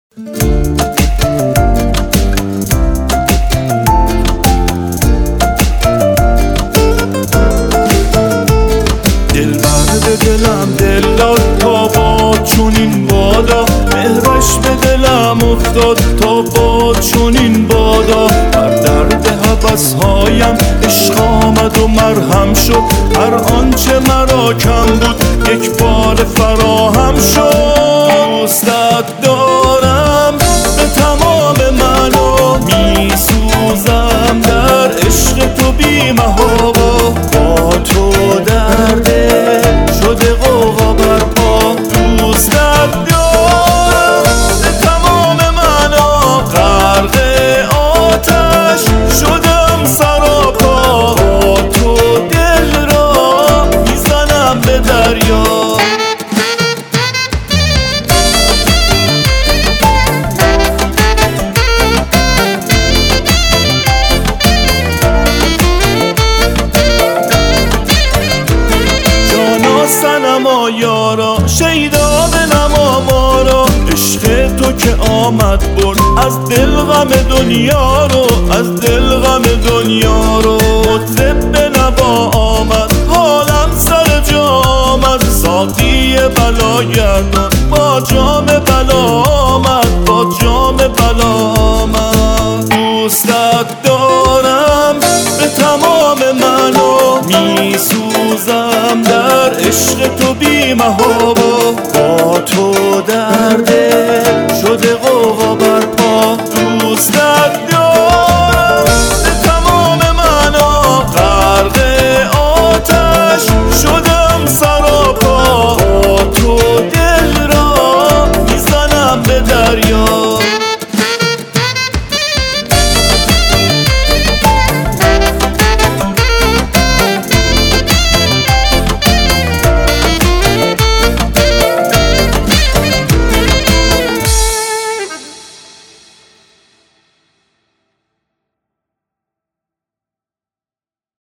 دل برد دلم دل داد تا باد چونین بادا، مهرش به دلم افتاد تا باد چونین بادا. بر درد هوس‌هایم عشق آمد و مرهم شد، هر آنچه مرا کم بود یک بار فراهم شد. دوستت دارم به تمام منو، می سوزم در عشق تو بی محابا. با تو درد شده غوغا برپا، دوستت دارم به تمام منو، غرق آتش شدم سراپا. با تو دل را میزنم به دریا. سنما یارا شیدا بنما ما را، عشق تو که آمد برد از دل غم دنیا رو، از دل غم دنیا رو. مطرب به نوا آمد حالم سر جا آمد، ساقی بلا گردان با جام بلا آمد، با جام بلا آمد. دوستت دارم به تمام منو، می سوزم در عشق تو بی محابا. با تو